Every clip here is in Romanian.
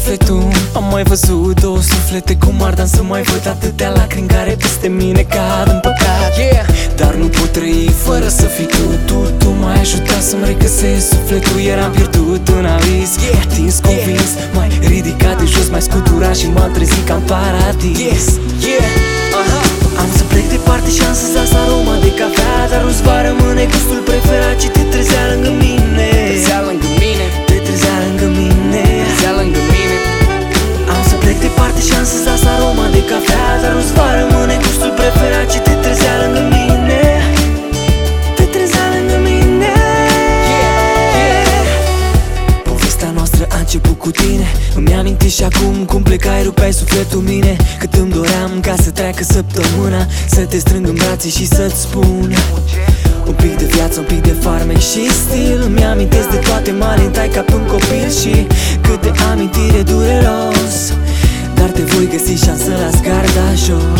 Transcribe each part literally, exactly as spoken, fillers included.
sufletul. Am mai văzut două suflete cum ard, dar să mai văd atâtea lacrimi care peste mine cad în păcat, yeah. Dar nu pot trăi fără să fii tu. Tu, tu m-ai ajutat să-mi regăsesc sufletul. Eram pierdut în aviz, yeah. Atins, convins, mai ridicat de jos, mai scuturat și m-am trezit ca în paradis, yes. Yeah. Uh-huh. Am să plec departe și am să las aroma de cafea, dar nu-ți va rămâne gustul preferat ce te trezea lângă mine. Trezea lângă mine. Te trezea lângă mine. Trezea lângă mine. Am să plec departe și am să las aroma de cafea, dar nu-ți va rămâne gustul preferat ce te trezea lângă mine. Te trezea lângă mine, yeah, yeah. Povestea noastră a început cu tine. Îmi aminti și acum cum plecai, rupeai sufletul mine. Cât îmi doream ca să treacă săptămâna, să te strâng în brațe și să-ți spun un pic de viață, un pic de farmec și stil. Îmi amintesc de toate malintai ca pe un copil și cât de amintire dureros, dar te voi găsi și am să las garda jos.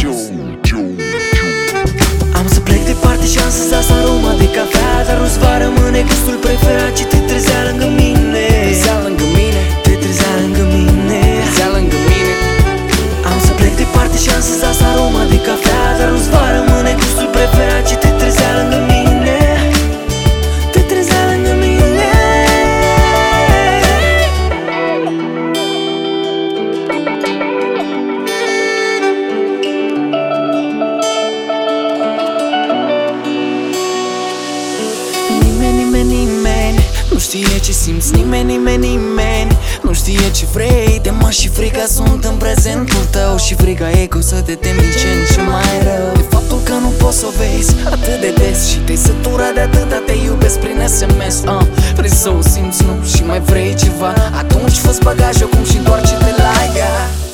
Am să plec departe și am să-ți las aroma de cafea, dar nu-ți va rămâne gustul preferat ce te trezea lângă mine. Trezea lângă mine. Te trezea lângă mine. Trezea lângă mine. Am să plec departe și am să-ți las aroma de cafea, dar nu-ți va rămâne gustul preferat ce te trezea lângă mine. Te trezea lângă mine. Nimeni, nimeni, nimeni nu știe ce simți, nimeni, nimeni, nimeni nu știe ce vrei. De mă și frica sunt în prezentul tău și frica e că o să te temi din ce în ce mai rău. De faptul că nu poți să o vezi atât de des și te-ai săturat de atâta te iubesc prin S M S, uh. Vrei să o simți, nu? Și mai vrei ceva? Atunci fă-ți bagajul acum și întoarce-te la ea.